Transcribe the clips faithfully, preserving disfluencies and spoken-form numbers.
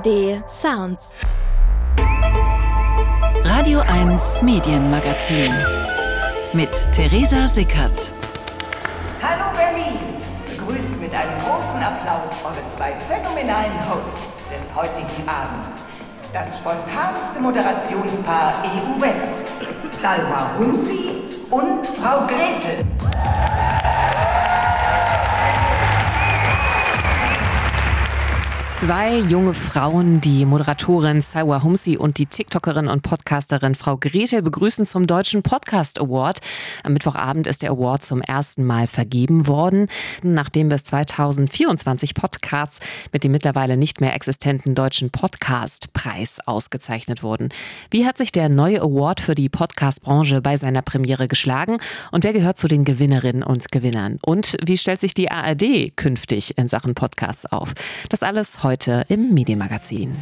D Sounds. Radio eins Medienmagazin mit Theresa Sickert. Hallo Berlin! Begrüßt mit einem großen Applaus eure zwei phänomenalen Hosts des heutigen Abends. Das spontanste Moderationspaar E U-West. Salwa Humsi und Frau Gretel. Zwei junge Frauen, die Moderatorin Salwa Humsi und die TikTokerin und Podcasterin Frau Gretel, begrüßen zum Deutschen Podcast Award. Am Mittwochabend ist der Award zum ersten Mal vergeben worden, nachdem bis zweitausendvierundzwanzig Podcasts mit dem mittlerweile nicht mehr existenten Deutschen Podcast-Preis ausgezeichnet wurden. Wie hat sich der neue Award für die Podcast-Branche bei seiner Premiere geschlagen und wer gehört zu den Gewinnerinnen und Gewinnern? Und wie stellt sich die A R D künftig in Sachen Podcasts auf? Das alles heute im Medienmagazin.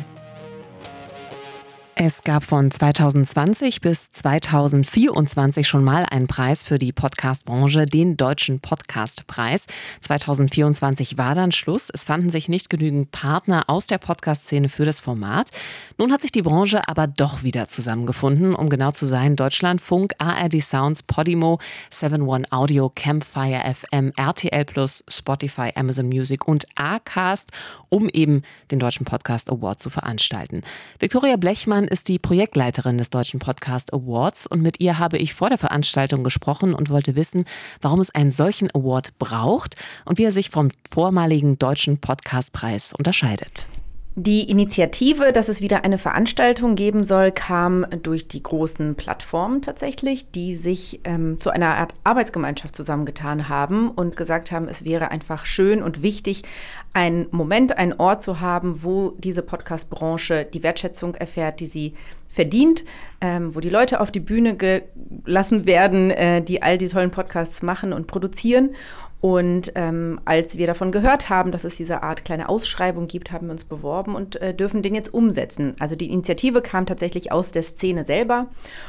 Es gab von zweitausendzwanzig bis zweitausendvierundzwanzig schon mal einen Preis für die Podcast-Branche, den Deutschen Podcast-Preis. zweitausendvierundzwanzig war dann Schluss. Es fanden sich nicht genügend Partner aus der Podcast-Szene für das Format. Nun hat sich die Branche aber doch wieder zusammengefunden. Um genau zu sein, Deutschlandfunk, A R D Sounds, Podimo, seven one Audio, Campfire F M, R T L Plus, Spotify, Amazon Music und Acast, um eben den Deutschen Podcast Award zu veranstalten. Viktoria Blechmann ist die Projektleiterin des Deutschen Podcast Awards und mit ihr habe ich vor der Veranstaltung gesprochen und wollte wissen, warum es einen solchen Award braucht und wie er sich vom vormaligen Deutschen Podcastpreis unterscheidet. Die Initiative, dass es wieder eine Veranstaltung geben soll, kam durch die großen Plattformen tatsächlich, die sich ähm, zu einer Art Arbeitsgemeinschaft zusammengetan haben und gesagt haben, es wäre einfach schön und wichtig, einen Moment, einen Ort zu haben, wo diese Podcast-Branche die Wertschätzung erfährt, die sie verdient, ähm, wo die Leute auf die Bühne gelassen werden, äh, die all die tollen Podcasts machen und produzieren. Und ähm, als wir davon gehört haben, dass es diese Art kleine Ausschreibung gibt, haben wir uns beworben und äh, dürfen den jetzt umsetzen. Also die Initiative kam tatsächlich aus der Szene selber.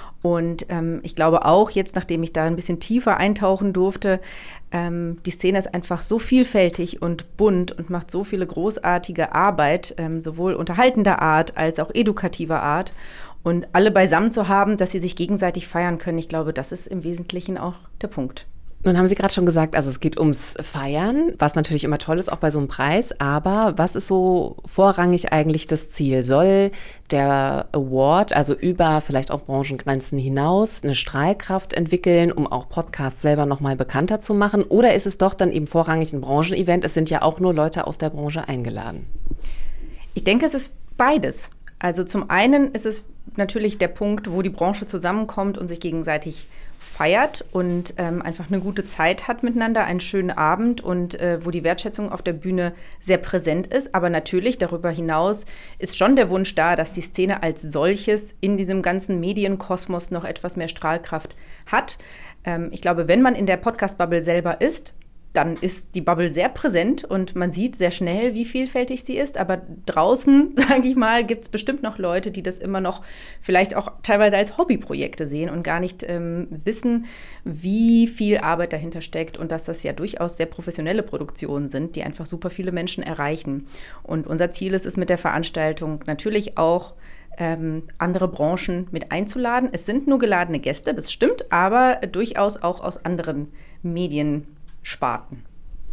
Und ähm, ich glaube auch jetzt, nachdem ich da ein bisschen tiefer eintauchen durfte, ähm, die Szene ist einfach so vielfältig und bunt und macht so viele großartige Arbeit, ähm, sowohl unterhaltender Art als auch edukativer Art. Und alle beisammen zu haben, dass sie sich gegenseitig feiern können, ich glaube, das ist im Wesentlichen auch der Punkt. Nun haben Sie gerade schon gesagt, also es geht ums Feiern, was natürlich immer toll ist, auch bei so einem Preis. Aber was ist so vorrangig eigentlich das Ziel? Soll der Award, also über vielleicht auch Branchengrenzen hinaus, eine Strahlkraft entwickeln, um auch Podcasts selber nochmal bekannter zu machen? Oder ist es doch dann eben vorrangig ein Branchenevent? Es sind ja auch nur Leute aus der Branche eingeladen. Ich denke, es ist beides. Also zum einen ist es natürlich der Punkt, wo die Branche zusammenkommt und sich gegenseitig feiert und ähm, einfach eine gute Zeit hat miteinander, einen schönen Abend und äh, wo die Wertschätzung auf der Bühne sehr präsent ist. Aber natürlich darüber hinaus ist schon der Wunsch da, dass die Szene als solches in diesem ganzen Medienkosmos noch etwas mehr Strahlkraft hat. Ähm, ich glaube, wenn man in der Podcast-Bubble selber ist, dann ist die Bubble sehr präsent und man sieht sehr schnell, wie vielfältig sie ist. Aber draußen, sage ich mal, gibt es bestimmt noch Leute, die das immer noch vielleicht auch teilweise als Hobbyprojekte sehen und gar nicht ähm, wissen, wie viel Arbeit dahinter steckt und dass das ja durchaus sehr professionelle Produktionen sind, die einfach super viele Menschen erreichen. Und unser Ziel ist es mit der Veranstaltung natürlich auch, ähm, andere Branchen mit einzuladen. Es sind nur geladene Gäste, das stimmt, aber durchaus auch aus anderen Medien. Sparten.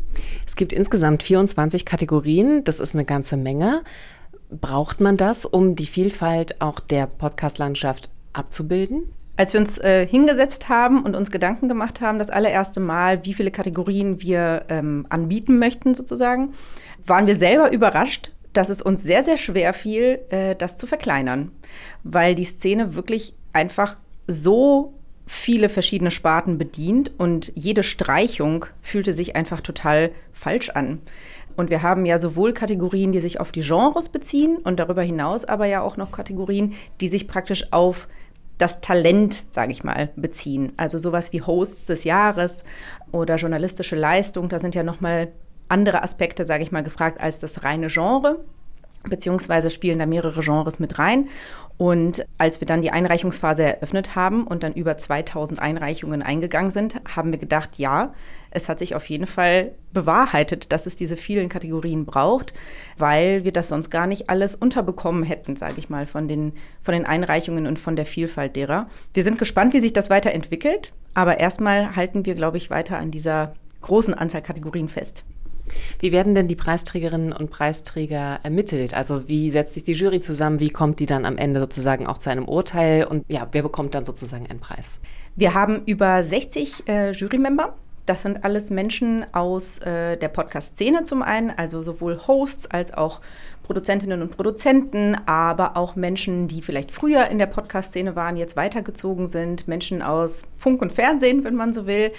Es gibt insgesamt vierundzwanzig Kategorien, das ist eine ganze Menge. Braucht man das, um die Vielfalt auch der Podcast-Landschaft abzubilden? Als wir uns äh, hingesetzt haben und uns Gedanken gemacht haben, das allererste Mal, wie viele Kategorien wir ähm, anbieten möchten sozusagen, waren wir selber überrascht, dass es uns sehr, sehr schwer fiel, äh, das zu verkleinern, weil die Szene wirklich einfach so viele verschiedene Sparten bedient und jede Streichung fühlte sich einfach total falsch an. Und wir haben ja sowohl Kategorien, die sich auf die Genres beziehen und darüber hinaus aber ja auch noch Kategorien, die sich praktisch auf das Talent, sage ich mal, beziehen. Also sowas wie Hosts des Jahres oder journalistische Leistung, da sind ja nochmal andere Aspekte, sage ich mal, gefragt als das reine Genre. beziehungsweise spielen da mehrere Genres mit rein. Und als wir dann die Einreichungsphase eröffnet haben und dann über zweitausend Einreichungen eingegangen sind, haben wir gedacht, ja, es hat sich auf jeden Fall bewahrheitet, dass es diese vielen Kategorien braucht, weil wir das sonst gar nicht alles unterbekommen hätten, sage ich mal, von den, von den Einreichungen und von der Vielfalt derer. Wir sind gespannt, wie sich das weiterentwickelt, aber erstmal halten wir, glaube ich, weiter an dieser großen Anzahl Kategorien fest. Wie werden denn die Preisträgerinnen und Preisträger ermittelt? Also wie setzt sich die Jury zusammen? Wie kommt die dann am Ende sozusagen auch zu einem Urteil? Und ja, wer bekommt dann sozusagen einen Preis? Wir haben über sechzig äh, Jurymember. Das sind alles Menschen aus äh, der Podcast-Szene zum einen, also sowohl Hosts als auch Produzentinnen und Produzenten, aber auch Menschen, die vielleicht früher in der Podcast-Szene waren, jetzt weitergezogen sind, Menschen aus Funk und Fernsehen, wenn man so will.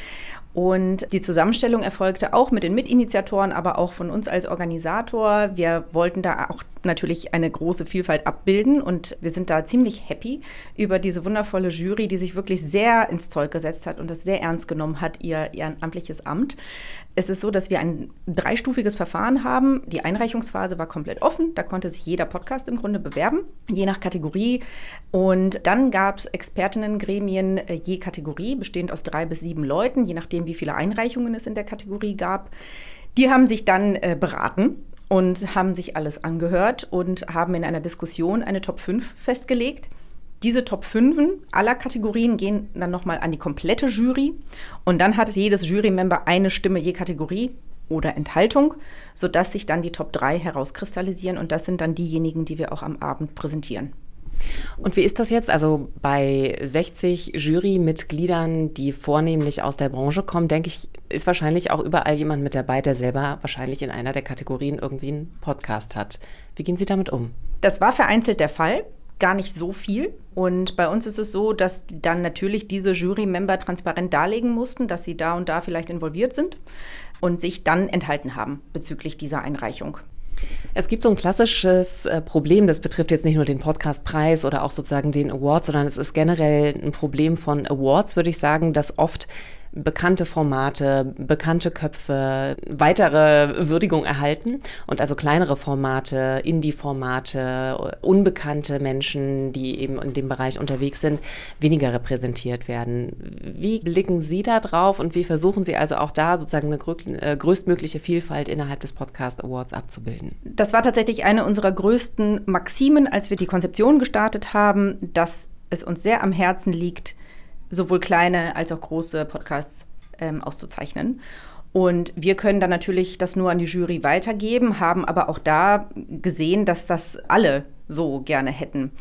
Und die Zusammenstellung erfolgte auch mit den Mitinitiatoren, aber auch von uns als Organisator. Wir wollten da auch natürlich eine große Vielfalt abbilden und wir sind da ziemlich happy über diese wundervolle Jury, die sich wirklich sehr ins Zeug gesetzt hat und das sehr ernst genommen hat, ihr ehrenamtliches Amt. Es ist so, dass wir ein dreistufiges Verfahren haben. Die Einreichungsphase war komplett offen, da konnte sich jeder Podcast im Grunde bewerben, je nach Kategorie. Und dann gab es Expertinnengremien je Kategorie, bestehend aus drei bis sieben Leuten, je nachdem, wie viele Einreichungen es in der Kategorie gab. Die haben sich dann äh, beraten und haben sich alles angehört und haben in einer Diskussion eine Top fünf festgelegt. Diese Top fünf aller Kategorien gehen dann nochmal an die komplette Jury und dann hat jedes Jurymember eine Stimme je Kategorie oder Enthaltung, sodass sich dann die Top drei herauskristallisieren und das sind dann diejenigen, die wir auch am Abend präsentieren. Und wie ist das jetzt? Also bei sechzig Jurymitgliedern, die vornehmlich aus der Branche kommen, denke ich, ist wahrscheinlich auch überall jemand mit dabei, der selber wahrscheinlich in einer der Kategorien irgendwie einen Podcast hat. Wie gehen Sie damit um? Das war vereinzelt der Fall. Gar nicht so viel. Und bei uns ist es so, dass dann natürlich diese Jury-Member transparent darlegen mussten, dass sie da und da vielleicht involviert sind und sich dann enthalten haben bezüglich dieser Einreichung. Es gibt so ein klassisches äh, Problem, das betrifft jetzt nicht nur den Podcastpreis oder auch sozusagen den Award, sondern es ist generell ein Problem von Awards, würde ich sagen, dass oft bekannte Formate, bekannte Köpfe weitere Würdigung erhalten und also kleinere Formate, Indie-Formate, unbekannte Menschen, die eben in dem Bereich unterwegs sind, weniger repräsentiert werden. Wie blicken Sie da drauf und wie versuchen Sie also auch da sozusagen eine grö- größtmögliche Vielfalt innerhalb des Podcast Awards abzubilden? Das war tatsächlich eine unserer größten Maximen, als wir die Konzeption gestartet haben, dass es uns sehr am Herzen liegt, sowohl kleine als auch große Podcasts ähm, auszuzeichnen. Und wir können dann natürlich das nur an die Jury weitergeben, haben aber auch da gesehen, dass das alle so gerne hätten.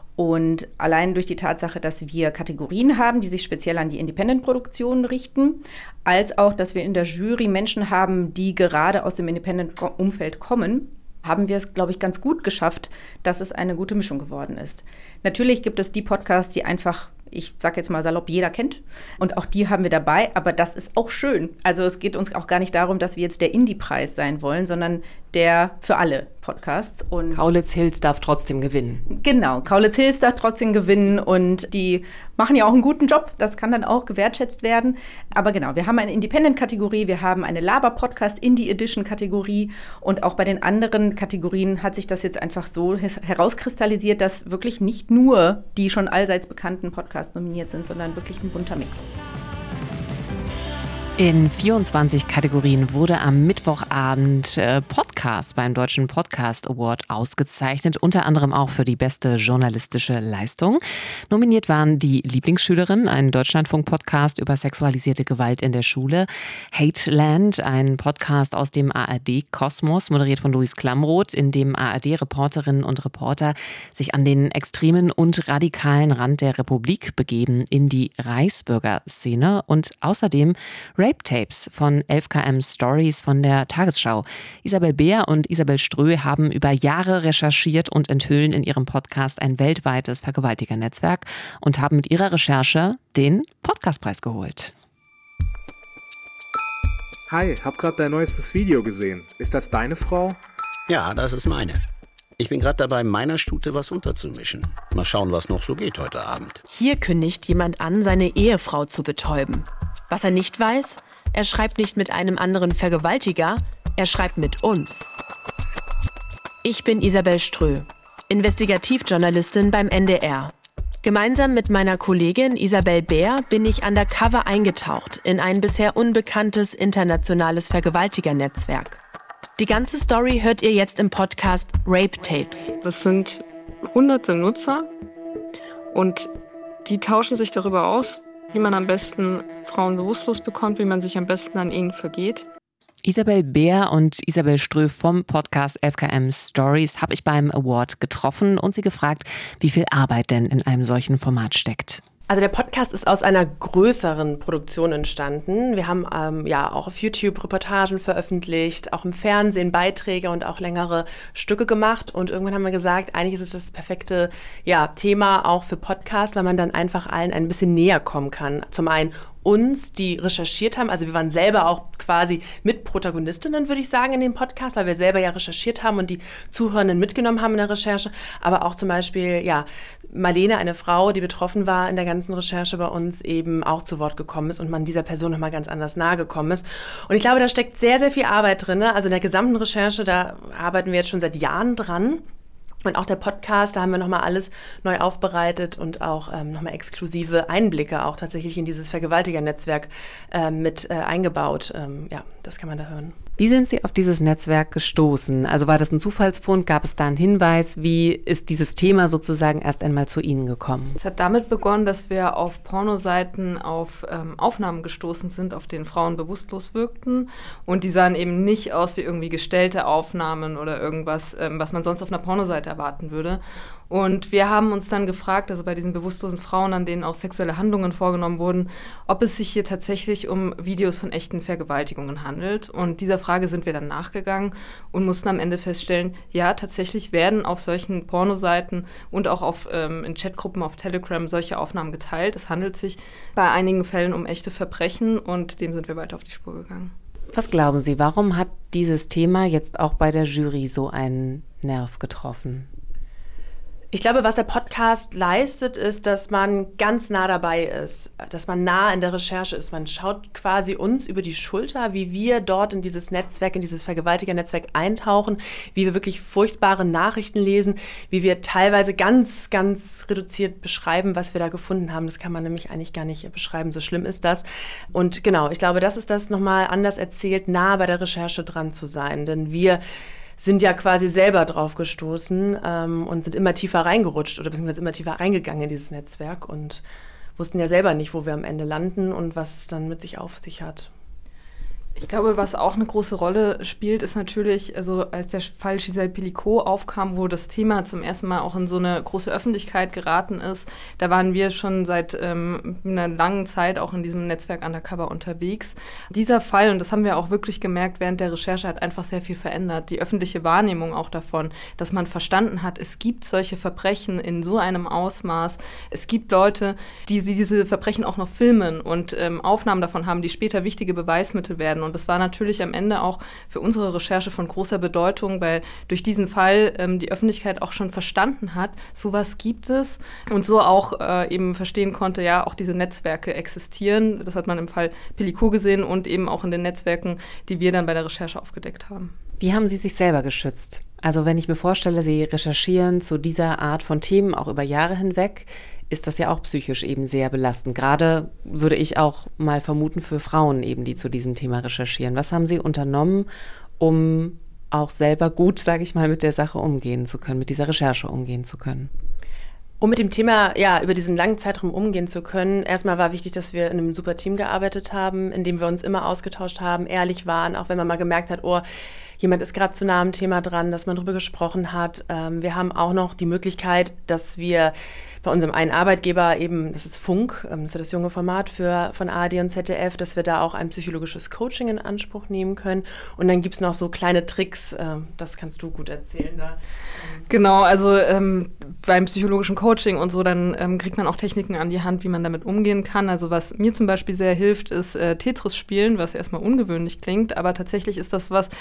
Und allein durch die Tatsache, dass wir Kategorien haben, die sich speziell an die Independent-Produktionen richten, als auch, dass wir in der Jury Menschen haben, die gerade aus dem Independent-Umfeld kommen, haben wir es, glaube ich, ganz gut geschafft, dass es eine gute Mischung geworden ist. Natürlich gibt es die Podcasts, die einfach, ich sage jetzt mal salopp, jeder kennt. Und auch die haben wir dabei, aber das ist auch schön. Also es geht uns auch gar nicht darum, dass wir jetzt der Indie-Preis sein wollen, sondern der für alle Podcasts. Und Kaulitz Hills darf trotzdem gewinnen. Genau, Kaulitz Hills darf trotzdem gewinnen und die machen ja auch einen guten Job. Das kann dann auch gewertschätzt werden. Aber genau, wir haben eine Independent-Kategorie, wir haben eine Laber-Podcast-Indie-Edition-Kategorie und auch bei den anderen Kategorien hat sich das jetzt einfach so herauskristallisiert, dass wirklich nicht nur die schon allseits bekannten Podcasts nominiert sind, sondern wirklich ein bunter Mix. In vierundzwanzig Kategorien wurde am Mittwochabend äh, Podcast beim Deutschen Podcast Award ausgezeichnet, unter anderem auch für die beste journalistische Leistung. Nominiert waren die Lieblingsschülerin, ein Deutschlandfunk-Podcast über sexualisierte Gewalt in der Schule, Hateland, ein Podcast aus dem A R D-Kosmos, moderiert von Luis Klamroth, in dem A R D-Reporterinnen und Reporter sich an den extremen und radikalen Rand der Republik begeben, in die Reichsbürger-Szene, und außerdem Rape-Tapes von elf Kilometer Stories von der Tagesschau. Isabel Beer und Isabel Ströh haben über Jahre recherchiert und enthüllen in ihrem Podcast ein weltweites Vergewaltigernetzwerk und haben mit ihrer Recherche den Podcastpreis geholt. Hi, hab grad dein neuestes Video gesehen. Ist das deine Frau? Ja, das ist meine. Ich bin gerade dabei, meiner Stute was unterzumischen. Mal schauen, was noch so geht heute Abend. Hier kündigt jemand an, seine Ehefrau zu betäuben. Was er nicht weiß, er schreibt nicht mit einem anderen Vergewaltiger, er schreibt mit uns. Ich bin Isabel Strö, Investigativjournalistin beim N D R. Gemeinsam mit meiner Kollegin Isabel Bär bin ich undercover eingetaucht in ein bisher unbekanntes internationales Vergewaltigernetzwerk. Die ganze Story hört ihr jetzt im Podcast Rape Tapes. Das sind hunderte Nutzer und die tauschen sich darüber aus, wie man am besten Frauen bewusstlos bekommt, wie man sich am besten an ihnen vergeht. Isabel Bär und Isabel Strö vom Podcast F K M Stories habe ich beim Award getroffen und sie gefragt, wie viel Arbeit denn in einem solchen Format steckt. Also der Podcast ist aus einer größeren Produktion entstanden. Wir haben ähm, ja auch auf YouTube Reportagen veröffentlicht, auch im Fernsehen Beiträge und auch längere Stücke gemacht. Und irgendwann haben wir gesagt, eigentlich ist es das perfekte ja, Thema auch für Podcast, weil man dann einfach allen ein bisschen näher kommen kann. Zum einen uns, die recherchiert haben, also wir waren selber auch quasi Mitprotagonistinnen, würde ich sagen, in dem Podcast, weil wir selber ja recherchiert haben und die Zuhörenden mitgenommen haben in der Recherche, aber auch zum Beispiel, ja, Marlene, eine Frau, die betroffen war in der ganzen Recherche bei uns, eben auch zu Wort gekommen ist und man dieser Person nochmal ganz anders nahe gekommen ist. Und ich glaube, da steckt sehr, sehr viel Arbeit drin, also in der gesamten Recherche, da arbeiten wir jetzt schon seit Jahren dran. Und auch der Podcast, da haben wir nochmal alles neu aufbereitet und auch ähm, nochmal exklusive Einblicke auch tatsächlich in dieses Vergewaltigernetzwerk äh, mit äh, eingebaut. Ähm, ja, das kann man da hören. Wie sind Sie auf dieses Netzwerk gestoßen? Also war das ein Zufallsfund? Gab es da einen Hinweis? Wie ist dieses Thema sozusagen erst einmal zu Ihnen gekommen? Es hat damit begonnen, dass wir auf Pornoseiten auf ähm, Aufnahmen gestoßen sind, auf denen Frauen bewusstlos wirkten. Und die sahen eben nicht aus wie irgendwie gestellte Aufnahmen oder irgendwas, ähm, was man sonst auf einer Pornoseite erwarten würde. Und wir haben uns dann gefragt, also bei diesen bewusstlosen Frauen, an denen auch sexuelle Handlungen vorgenommen wurden, ob es sich hier tatsächlich um Videos von echten Vergewaltigungen handelt. Und dieser Frage sind wir dann nachgegangen und mussten am Ende feststellen, ja, tatsächlich werden auf solchen Pornoseiten und auch auf, ähm, in Chatgruppen auf Telegram solche Aufnahmen geteilt. Es handelt sich bei einigen Fällen um echte Verbrechen und dem sind wir weiter auf die Spur gegangen. Was glauben Sie, warum hat dieses Thema jetzt auch bei der Jury so einen Nerv getroffen? Ich glaube, was der Podcast leistet, ist, dass man ganz nah dabei ist, dass man nah in der Recherche ist. Man schaut quasi uns über die Schulter, wie wir dort in dieses Netzwerk, in dieses Vergewaltigernetzwerk eintauchen, wie wir wirklich furchtbare Nachrichten lesen, wie wir teilweise ganz, ganz reduziert beschreiben, was wir da gefunden haben. Das kann man nämlich eigentlich gar nicht beschreiben, so schlimm ist das. Und genau, ich glaube, das ist das nochmal anders erzählt, nah bei der Recherche dran zu sein, denn wir sind ja quasi selber drauf gestoßen ähm, und sind immer tiefer reingerutscht oder beziehungsweise immer tiefer reingegangen in dieses Netzwerk und wussten ja selber nicht, wo wir am Ende landen und was es dann mit sich auf sich hat. Ich glaube, was auch eine große Rolle spielt, ist natürlich, also als der Fall Giselle Pelicot aufkam, wo das Thema zum ersten Mal auch in so eine große Öffentlichkeit geraten ist, da waren wir schon seit ähm, einer langen Zeit auch in diesem Netzwerk Undercover unterwegs. Dieser Fall, und das haben wir auch wirklich gemerkt während der Recherche, hat einfach sehr viel verändert. Die öffentliche Wahrnehmung auch davon, dass man verstanden hat, es gibt solche Verbrechen in so einem Ausmaß. Es gibt Leute, die diese Verbrechen auch noch filmen und ähm, Aufnahmen davon haben, die später wichtige Beweismittel werden. Und das war natürlich am Ende auch für unsere Recherche von großer Bedeutung, weil durch diesen Fall ähm, die Öffentlichkeit auch schon verstanden hat, sowas gibt es und so auch äh, eben verstehen konnte, ja, auch diese Netzwerke existieren. Das hat man im Fall Pelicot gesehen und eben auch in den Netzwerken, die wir dann bei der Recherche aufgedeckt haben. Wie haben Sie sich selber geschützt? Also wenn ich mir vorstelle, Sie recherchieren zu dieser Art von Themen auch über Jahre hinweg, ist das ja auch psychisch eben sehr belastend. Gerade würde ich auch mal vermuten für Frauen eben, die zu diesem Thema recherchieren. Was haben Sie unternommen, um auch selber gut, sage ich mal, mit der Sache umgehen zu können, mit dieser Recherche umgehen zu können? Um mit dem Thema, ja, über diesen langen Zeitraum umgehen zu können, erstmal war wichtig, dass wir in einem super Team gearbeitet haben, in dem wir uns immer ausgetauscht haben, ehrlich waren, auch wenn man mal gemerkt hat, oh, jemand ist gerade zu nah am Thema dran, dass man drüber gesprochen hat. Ähm, wir haben auch noch die Möglichkeit, dass wir bei unserem einen Arbeitgeber eben, das ist Funk, ähm, das ist ja das junge Format für, von A R D und Z D F, dass wir da auch ein psychologisches Coaching in Anspruch nehmen können. Und dann gibt es noch so kleine Tricks, ähm, das kannst du gut erzählen. Da. Genau, also ähm, beim psychologischen Coaching und so, dann ähm, kriegt man auch Techniken an die Hand, wie man damit umgehen kann. Also was mir zum Beispiel sehr hilft, ist äh, Tetris spielen, was erstmal ungewöhnlich klingt, aber tatsächlich ist das was, wenn man etwas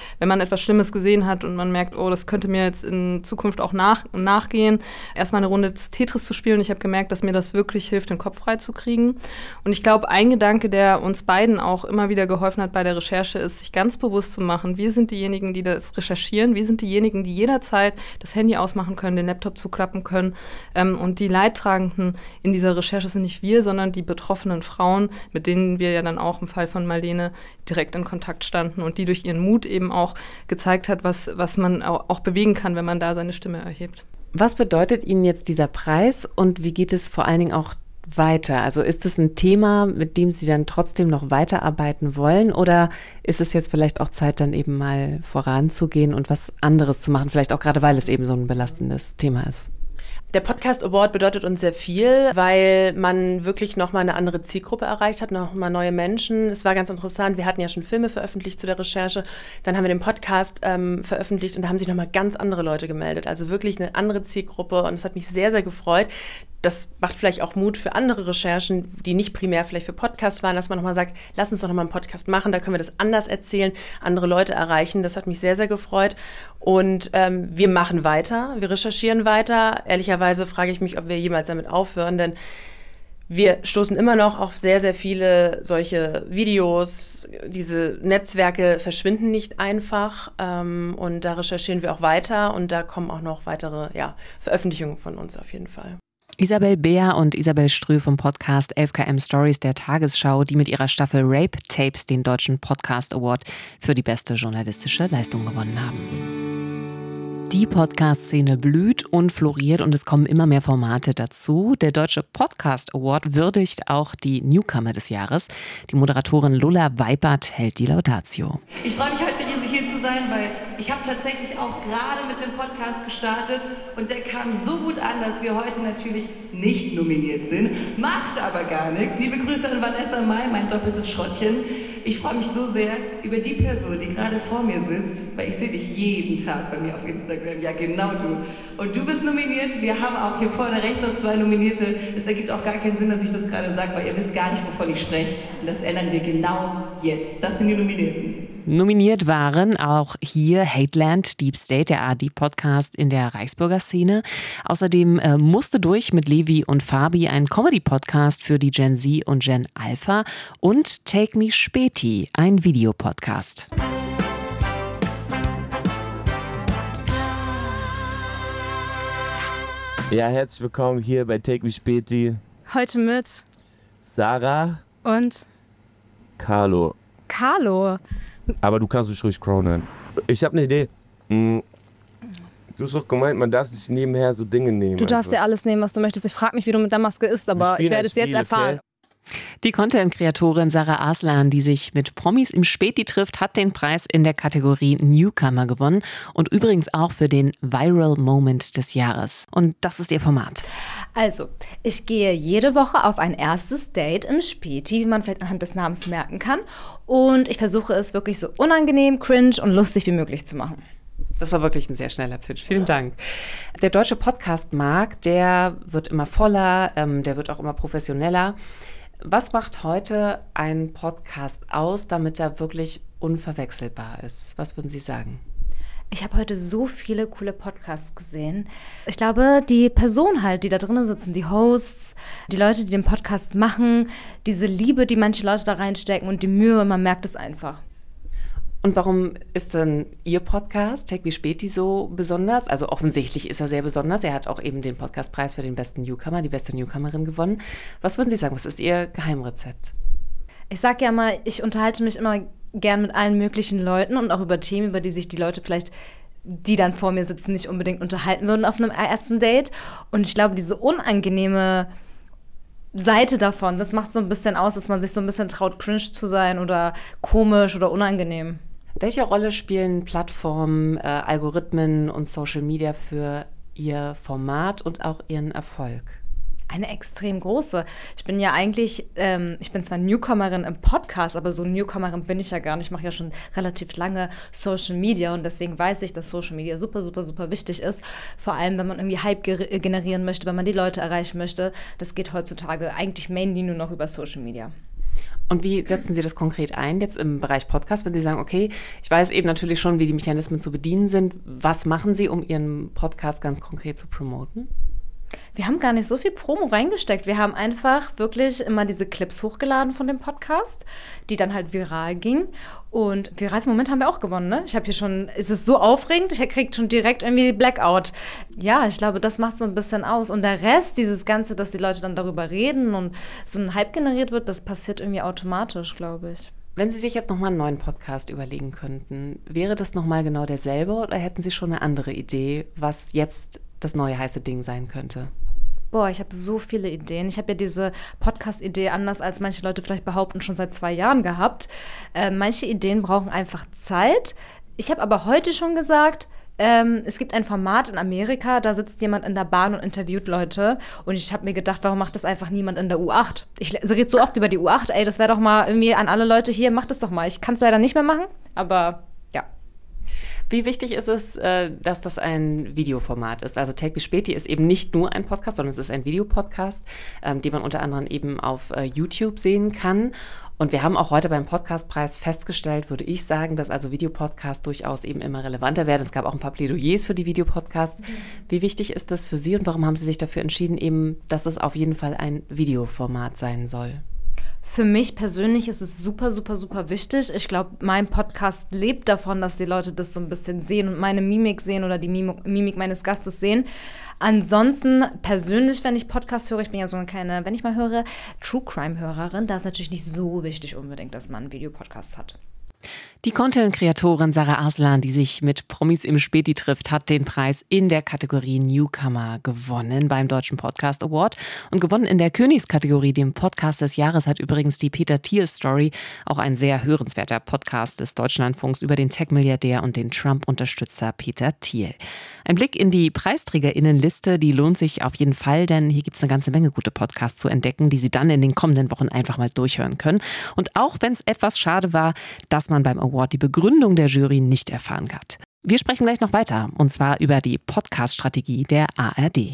etwas Schlimmes gesehen hat und man merkt, oh, das könnte mir jetzt in Zukunft auch nach, nachgehen, erstmal eine Runde Tetris zu spielen. Ich habe gemerkt, dass mir das wirklich hilft, den Kopf frei zu kriegen. Und ich glaube, ein Gedanke, der uns beiden auch immer wieder geholfen hat bei der Recherche, ist, sich ganz bewusst zu machen, wir sind diejenigen, die das recherchieren, wir sind diejenigen, die jederzeit das Handy ausmachen können, den Laptop zuklappen können. Ähm, und die Leidtragenden in dieser Recherche sind nicht wir, sondern die betroffenen Frauen, mit denen wir ja dann auch im Fall von Marlene direkt in Kontakt standen und die durch ihren Mut eben auch gezeigt hat, was, was man auch bewegen kann, wenn man da seine Stimme erhebt. Was bedeutet Ihnen jetzt dieser Preis und wie geht es vor allen Dingen auch weiter? Also ist es ein Thema, mit dem Sie dann trotzdem noch weiterarbeiten wollen oder ist es jetzt vielleicht auch Zeit, dann eben mal voranzugehen und was anderes zu machen, vielleicht auch gerade, weil es eben so ein belastendes Thema ist? Der Podcast Award bedeutet uns sehr viel, weil man wirklich nochmal eine andere Zielgruppe erreicht hat, nochmal neue Menschen. Es war ganz interessant, wir hatten ja schon Filme veröffentlicht zu der Recherche, dann haben wir den Podcast ähm, veröffentlicht und da haben sich nochmal ganz andere Leute gemeldet. Also wirklich eine andere Zielgruppe und es hat mich sehr, sehr gefreut. Das macht vielleicht auch Mut für andere Recherchen, die nicht primär vielleicht für Podcasts waren, dass man nochmal sagt, lass uns doch nochmal einen Podcast machen, da können wir das anders erzählen, andere Leute erreichen. Das hat mich sehr, sehr gefreut. Und ähm, wir machen weiter, wir recherchieren weiter. Ehrlicherweise frage ich mich, ob wir jemals damit aufhören, denn wir stoßen immer noch auf sehr, sehr viele solche Videos. Diese Netzwerke verschwinden nicht einfach. Ähm, und da recherchieren wir auch weiter und da kommen auch noch weitere ja, Veröffentlichungen von uns auf jeden Fall. Isabel Beer und Isabel Strüh vom Podcast elf Kilometer Stories der Tagesschau, die mit ihrer Staffel Rape Tapes den Deutschen Podcast Award für die beste journalistische Leistung gewonnen haben. Die Podcast-Szene blüht und floriert und es kommen immer mehr Formate dazu. Der Deutsche Podcast Award würdigt auch die Newcomer des Jahres. Die Moderatorin Lulla Weipert hält die Laudatio. Ich freue mich heute riesig hier zu sein, weil ich habe tatsächlich auch gerade mit einem Podcast gestartet und der kam so gut an, dass wir heute natürlich nicht nominiert sind. Macht aber gar nichts. Liebe Grüße an Vanessa Mai, mein doppeltes Schrottchen. Ich freue mich so sehr über die Person, die gerade vor mir sitzt, weil ich sehe dich jeden Tag bei mir auf Instagram. Ja, genau du. Und du bist nominiert. Wir haben auch hier vorne rechts noch zwei Nominierte. Es ergibt auch gar keinen Sinn, dass ich das gerade sage, weil ihr wisst gar nicht, wovon ich spreche. Und das ändern wir genau jetzt. Das sind die Nominierten. Nominiert waren auch hier Hateland, Deep State, der A R D-Podcast in der Reichsbürger Szene. Außerdem äh, musste durch mit Levi und Fabi ein Comedy-Podcast für die Gen Z und Gen Alpha und Take Me Späti, ein Videopodcast. Ja, herzlich willkommen hier bei Take Me Späti. Heute mit Sarah und Carlo. Carlo. Aber du kannst mich ruhig crownen. Ich habe eine Idee. Du hast doch gemeint, man darf sich nebenher so Dinge nehmen. Du darfst dir alles nehmen, was du möchtest. Ich frage mich, wie du mit der Maske isst, aber ich werde es jetzt erfahren. Die Content-Kreatorin Sarah Arslan, die sich mit Promis im Späti trifft, hat den Preis in der Kategorie Newcomer gewonnen und übrigens auch für den Viral Moment des Jahres. Und das ist ihr Format. Also, ich gehe jede Woche auf ein erstes Date im Späti, wie man vielleicht anhand des Namens merken kann. Und ich versuche es wirklich so unangenehm, cringe und lustig wie möglich zu machen. Das war wirklich ein sehr schneller Pitch. Vielen Dank. Der deutsche Podcast-Markt, der wird immer voller, ähm, der wird auch immer professioneller. Was macht heute ein Podcast aus, damit er wirklich unverwechselbar ist? Was würden Sie sagen? Ich habe heute so viele coole Podcasts gesehen. Ich glaube, die Personen halt, die da drinnen sitzen, die Hosts, die Leute, die den Podcast machen, diese Liebe, die manche Leute da reinstecken und die Mühe, man merkt es einfach. Und warum ist denn Ihr Podcast, Take Me Späti, so besonders? Also offensichtlich ist er sehr besonders. Er hat auch eben den Podcastpreis für den besten Newcomer, die beste Newcomerin gewonnen. Was würden Sie sagen, was ist Ihr Geheimrezept? Ich sage ja mal, ich unterhalte mich immer gern mit allen möglichen Leuten und auch über Themen, über die sich die Leute vielleicht, die dann vor mir sitzen, nicht unbedingt unterhalten würden auf einem ersten Date. Und ich glaube, diese unangenehme Seite davon, das macht so ein bisschen aus, dass man sich so ein bisschen traut, cringe zu sein oder komisch oder unangenehm. Welche Rolle spielen Plattformen, äh, Algorithmen und Social Media für Ihr Format und auch Ihren Erfolg? Eine extrem große. Ich bin ja eigentlich, ähm, ich bin zwar Newcomerin im Podcast, aber so Newcomerin bin ich ja gar nicht. Ich mache ja schon relativ lange Social Media und deswegen weiß ich, dass Social Media super, super, super wichtig ist. Vor allem, wenn man irgendwie Hype ger- generieren möchte, wenn man die Leute erreichen möchte. Das geht heutzutage eigentlich mainly nur noch über Social Media. Und wie setzen Sie das konkret ein jetzt im Bereich Podcast, wenn Sie sagen, okay, ich weiß eben natürlich schon, wie die Mechanismen zu bedienen sind. Was machen Sie, um Ihren Podcast ganz konkret zu promoten? Wir haben gar nicht so viel Promo reingesteckt. Wir haben einfach wirklich immer diese Clips hochgeladen von dem Podcast, die dann halt viral gingen. Und virales Moment haben wir auch gewonnen, ne? Ich habe hier schon, es ist so aufregend, ich kriege schon direkt irgendwie Blackout. Ja, ich glaube, das macht so ein bisschen aus. Und der Rest, dieses Ganze, dass die Leute dann darüber reden und so ein Hype generiert wird, das passiert irgendwie automatisch, glaube ich. Wenn Sie sich jetzt nochmal einen neuen Podcast überlegen könnten, wäre das nochmal genau derselbe oder hätten Sie schon eine andere Idee, was jetzt das neue heiße Ding sein könnte? Boah, ich habe so viele Ideen. Ich habe ja diese Podcast-Idee, anders als manche Leute vielleicht behaupten, schon seit zwei Jahren gehabt. Äh, manche Ideen brauchen einfach Zeit. Ich habe aber heute schon gesagt, ähm, es gibt ein Format in Amerika, da sitzt jemand in der Bahn und interviewt Leute. Und ich habe mir gedacht, warum macht das einfach niemand in der U acht? Ich rede so oft über die U acht, ey, das wäre doch mal irgendwie an alle Leute hier, macht das doch mal. Ich kann es leider nicht mehr machen, aber ja. Wie wichtig ist es, dass das ein Videoformat ist? Also Take Me Späti ist eben nicht nur ein Podcast, sondern es ist ein Videopodcast, den man unter anderem eben auf YouTube sehen kann. Und wir haben auch heute beim Podcastpreis festgestellt, würde ich sagen, dass also Videopodcasts durchaus eben immer relevanter werden. Es gab auch ein paar Plädoyers für die Videopodcasts. Mhm. Wie wichtig ist das für Sie und warum haben Sie sich dafür entschieden, eben, dass es auf jeden Fall ein Videoformat sein soll? Für mich persönlich ist es super, super, super wichtig. Ich glaube, mein Podcast lebt davon, dass die Leute das so ein bisschen sehen und meine Mimik sehen oder die Mimik, Mimik meines Gastes sehen. Ansonsten persönlich, wenn ich Podcast höre, ich bin ja so eine kleine, wenn ich mal höre, True-Crime-Hörerin, da ist natürlich nicht so wichtig unbedingt, dass man einen Videopodcast hat. Die Content-Kreatorin Sarah Arslan, die sich mit Promis im Späti trifft, hat den Preis in der Kategorie Newcomer gewonnen beim Deutschen Podcast Award. Und gewonnen in der Königskategorie, dem Podcast des Jahres, hat übrigens die Peter Thiel Story, auch ein sehr hörenswerter Podcast des Deutschlandfunks über den Tech-Milliardär und den Trump-Unterstützer Peter Thiel. Ein Blick in die PreisträgerInnenliste, die lohnt sich auf jeden Fall, denn hier gibt es eine ganze Menge gute Podcasts zu entdecken, die Sie dann in den kommenden Wochen einfach mal durchhören können. Und auch wenn es etwas schade war, dass man beim Award die Begründung der Jury nicht erfahren hat. Wir sprechen gleich noch weiter, und zwar über die Podcast-Strategie der A R D.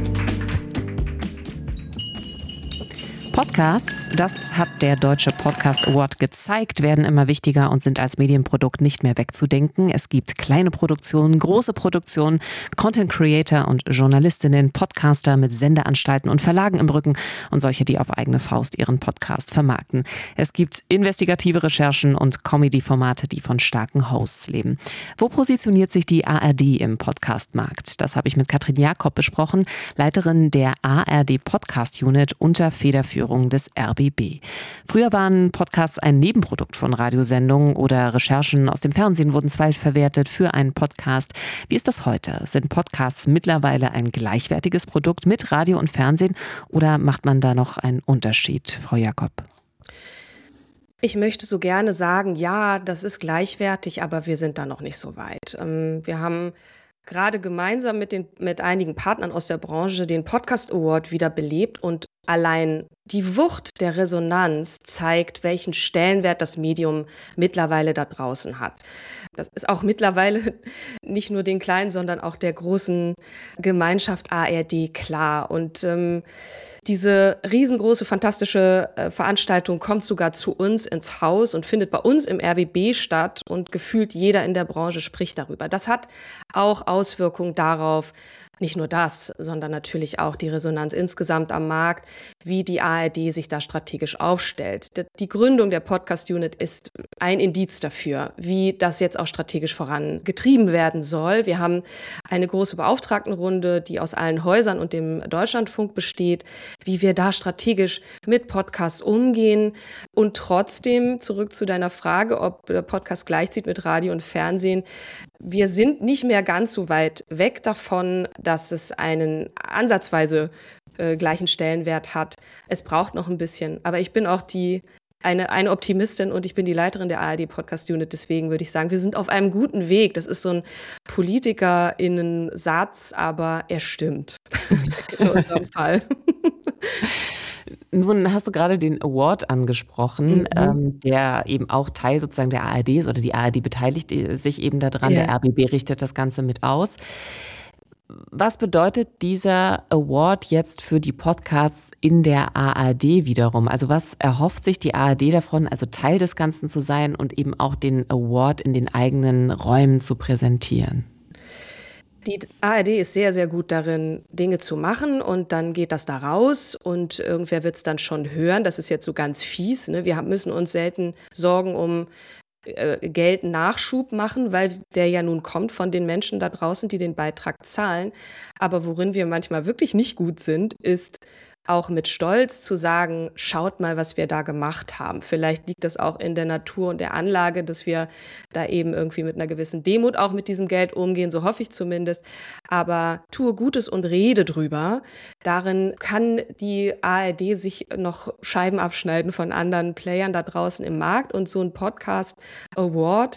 Podcasts, das hat der Deutsche Podcast Award gezeigt, werden immer wichtiger und sind als Medienprodukt nicht mehr wegzudenken. Es gibt kleine Produktionen, große Produktionen, Content Creator und Journalistinnen, Podcaster mit Sendeanstalten und Verlagen im Rücken und solche, die auf eigene Faust ihren Podcast vermarkten. Es gibt investigative Recherchen und Comedy-Formate, die von starken Hosts leben. Wo positioniert sich die A R D im Podcastmarkt? Das habe ich mit Katrin Jakob besprochen, Leiterin der A R D Podcast Unit unter Federführung des R B B. Früher waren Podcasts ein Nebenprodukt von Radiosendungen oder Recherchen aus dem Fernsehen wurden zweitverwertet für einen Podcast. Wie ist das heute? Sind Podcasts mittlerweile ein gleichwertiges Produkt mit Radio und Fernsehen oder macht man da noch einen Unterschied, Frau Jakob? Ich möchte so gerne sagen, ja, das ist gleichwertig, aber wir sind da noch nicht so weit. Wir haben gerade gemeinsam mit, den, mit einigen Partnern aus der Branche den Podcast Award wieder belebt und allein die Wucht der Resonanz zeigt, welchen Stellenwert das Medium mittlerweile da draußen hat. Das ist auch mittlerweile nicht nur den kleinen, sondern auch der großen Gemeinschaft A R D klar. Und ähm, diese riesengroße, fantastische äh, Veranstaltung kommt sogar zu uns ins Haus und findet bei uns im R B B statt und gefühlt jeder in der Branche spricht darüber. Das hat auch Auswirkungen darauf, nicht nur das, sondern natürlich auch die Resonanz insgesamt am Markt, wie die A R D sich da strategisch aufstellt. Die Gründung der Podcast-Unit ist ein Indiz dafür, wie das jetzt auch strategisch vorangetrieben werden soll. Wir haben eine große Beauftragtenrunde, die aus allen Häusern und dem Deutschlandfunk besteht, wie wir da strategisch mit Podcasts umgehen und trotzdem, zurück zu deiner Frage, ob der Podcast gleichzieht mit Radio und Fernsehen, wir sind nicht mehr ganz so weit weg davon, dass es einen ansatzweise äh, gleichen Stellenwert hat. Es braucht noch ein bisschen, aber ich bin auch die eine, eine Optimistin und ich bin die Leiterin der A R D Podcast Unit. Deswegen würde ich sagen, wir sind auf einem guten Weg. Das ist so ein PolitikerInnen-Satz, aber er stimmt in unserem Fall. Nun hast du gerade den Award angesprochen, mhm. ähm, der eben auch Teil sozusagen der A R D ist oder die A R D beteiligt sich eben daran. Ja. Der R B B richtet das Ganze mit aus. Was bedeutet dieser Award jetzt für die Podcasts in der A R D wiederum? Also was erhofft sich die A R D davon, also Teil des Ganzen zu sein und eben auch den Award in den eigenen Räumen zu präsentieren? Die A R D ist sehr, sehr gut darin, Dinge zu machen und dann geht das da raus und irgendwer wird es dann schon hören. Das ist jetzt so ganz fies, ne? Wir haben, müssen uns selten Sorgen um äh, Geldnachschub machen, weil der ja nun kommt von den Menschen da draußen, die den Beitrag zahlen. Aber worin wir manchmal wirklich nicht gut sind, ist auch mit Stolz zu sagen, schaut mal, was wir da gemacht haben. Vielleicht liegt das auch in der Natur und der Anlage, dass wir da eben irgendwie mit einer gewissen Demut auch mit diesem Geld umgehen, so hoffe ich zumindest. Aber tue Gutes und rede drüber. Darin kann die A R D sich noch Scheiben abschneiden von anderen Playern da draußen im Markt. Und so ein Podcast Award,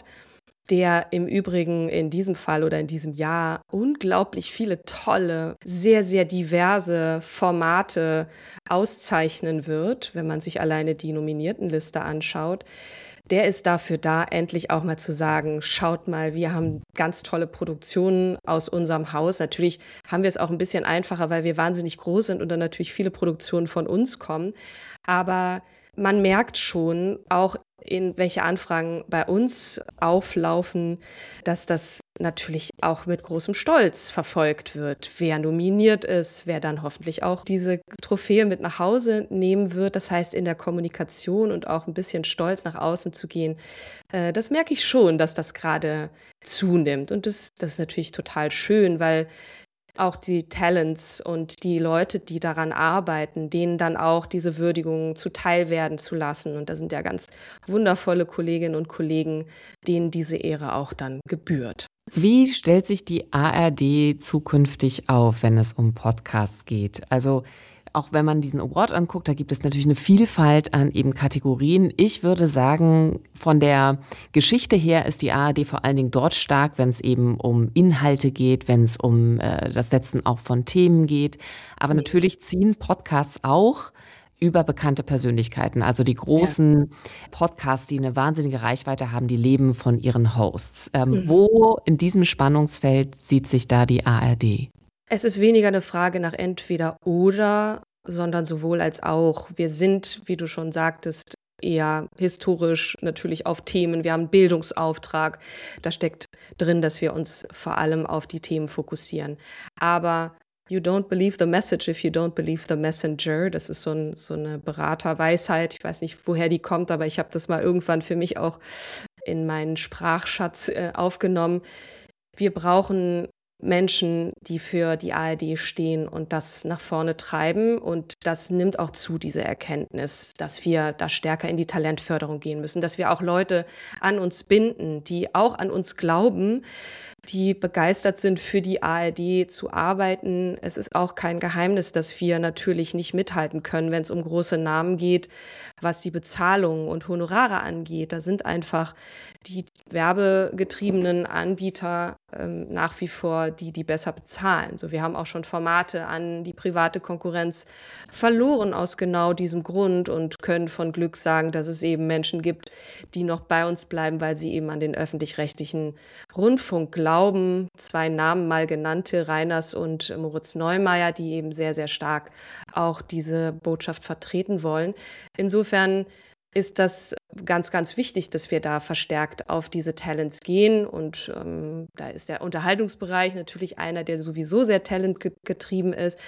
der im Übrigen in diesem Fall oder in diesem Jahr unglaublich viele tolle, sehr, sehr diverse Formate auszeichnen wird, wenn man sich alleine die Nominiertenliste anschaut. Der ist dafür da, endlich auch mal zu sagen, schaut mal, wir haben ganz tolle Produktionen aus unserem Haus. Natürlich haben wir es auch ein bisschen einfacher, weil wir wahnsinnig groß sind und dann natürlich viele Produktionen von uns kommen. Aber man merkt schon, auch in welche Anfragen bei uns auflaufen, dass das natürlich auch mit großem Stolz verfolgt wird, wer nominiert ist, wer dann hoffentlich auch diese Trophäe mit nach Hause nehmen wird. Das heißt, in der Kommunikation und auch ein bisschen stolz nach außen zu gehen, äh, das merke ich schon, dass das gerade zunimmt. Und das, das ist natürlich total schön, weil auch die Talents und die Leute, die daran arbeiten, denen dann auch diese Würdigung zuteil werden zu lassen. Und da sind ja ganz wundervolle Kolleginnen und Kollegen, denen diese Ehre auch dann gebührt. Wie stellt sich die A R D zukünftig auf, wenn es um Podcasts geht? Also auch wenn man diesen Award anguckt, da gibt es natürlich eine Vielfalt an eben Kategorien. Ich würde sagen, von der Geschichte her ist die A R D vor allen Dingen dort stark, wenn es eben um Inhalte geht, wenn es um äh, das Setzen auch von Themen geht. Aber natürlich ziehen Podcasts auch über bekannte Persönlichkeiten. Also die großen ja. Podcasts, die eine wahnsinnige Reichweite haben, die leben von ihren Hosts. Ähm, mhm. Wo in diesem Spannungsfeld sieht sich da die A R D? Es ist weniger eine Frage nach entweder oder, sondern sowohl als auch. Wir sind, wie du schon sagtest, eher historisch natürlich auf Themen. Wir haben einen Bildungsauftrag. Da steckt drin, dass wir uns vor allem auf die Themen fokussieren. Aber you don't believe the message if you don't believe the messenger. Das ist so, ein, so eine Beraterweisheit. Ich weiß nicht, woher die kommt, aber ich habe das mal irgendwann für mich auch in meinen Sprachschatz äh, aufgenommen. Wir brauchen Menschen, die für die A R D stehen und das nach vorne treiben. Und das nimmt auch zu, diese Erkenntnis, dass wir da stärker in die Talentförderung gehen müssen, dass wir auch Leute an uns binden, die auch an uns glauben, die begeistert sind, für die A R D zu arbeiten. Es ist auch kein Geheimnis, dass wir natürlich nicht mithalten können, wenn es um große Namen geht, was die Bezahlung und Honorare angeht. Da sind einfach die werbegetriebenen Anbieter ähm, nach wie vor die, die besser bezahlen. So, wir haben auch schon Formate an die private Konkurrenz verloren aus genau diesem Grund und können von Glück sagen, dass es eben Menschen gibt, die noch bei uns bleiben, weil sie eben an den öffentlich-rechtlichen Rundfunk glauben. Zwei Namen mal genannte, Reiners und Moritz Neumeier, die eben sehr, sehr stark auch diese Botschaft vertreten wollen. Insofern ist das ganz, ganz wichtig, dass wir da verstärkt auf diese Talents gehen. Und ähm, da ist der Unterhaltungsbereich natürlich einer, der sowieso sehr talentgetrieben ist.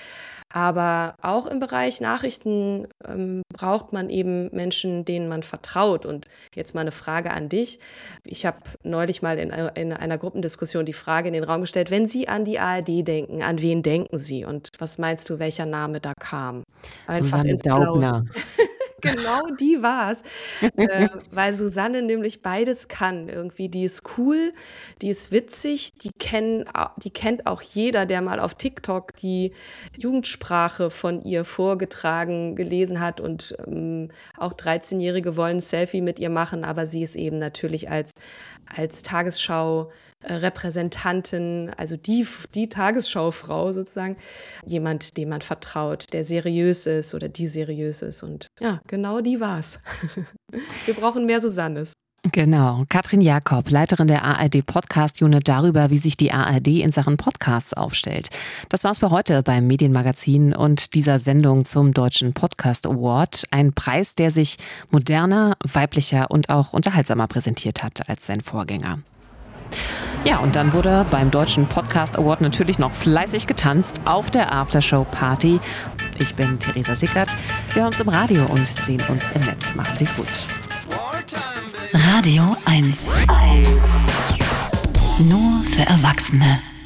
Aber auch im Bereich Nachrichten ähm, braucht man eben Menschen, denen man vertraut. Und jetzt mal eine Frage an dich. Ich habe neulich mal in, in einer Gruppendiskussion die Frage in den Raum gestellt, wenn Sie an die A R D denken, an wen denken Sie? Und was meinst du, welcher Name da kam? Einfach Susanne ins Blaue. Daubner. Genau, die war's. äh, weil Susanne nämlich beides kann. Irgendwie, die ist cool, die ist witzig, die, kennen, die kennt auch jeder, der mal auf TikTok die Jugendsprache von ihr vorgetragen, gelesen hat. Und ähm, auch dreizehnjährige wollen ein Selfie mit ihr machen, aber sie ist eben natürlich als, als Tagesschau Repräsentantin, also die, die Tagesschaufrau sozusagen, jemand, dem man vertraut, der seriös ist oder die seriös ist. Und ja, genau die war's. Wir brauchen mehr Susannes. Genau. Katrin Jakob, Leiterin der A R D Podcast Unit, darüber, wie sich die A R D in Sachen Podcasts aufstellt. Das war's für heute beim Medienmagazin und dieser Sendung zum Deutschen Podcast Award. Ein Preis, der sich moderner, weiblicher und auch unterhaltsamer präsentiert hat als sein Vorgänger. Ja, und dann wurde beim Deutschen Podcast Award natürlich noch fleißig getanzt auf der Aftershow-Party. Ich bin Theresa Sickert. Wir hören uns im Radio und sehen uns im Netz. Machen Sie's gut. Radio eins. Nur für Erwachsene.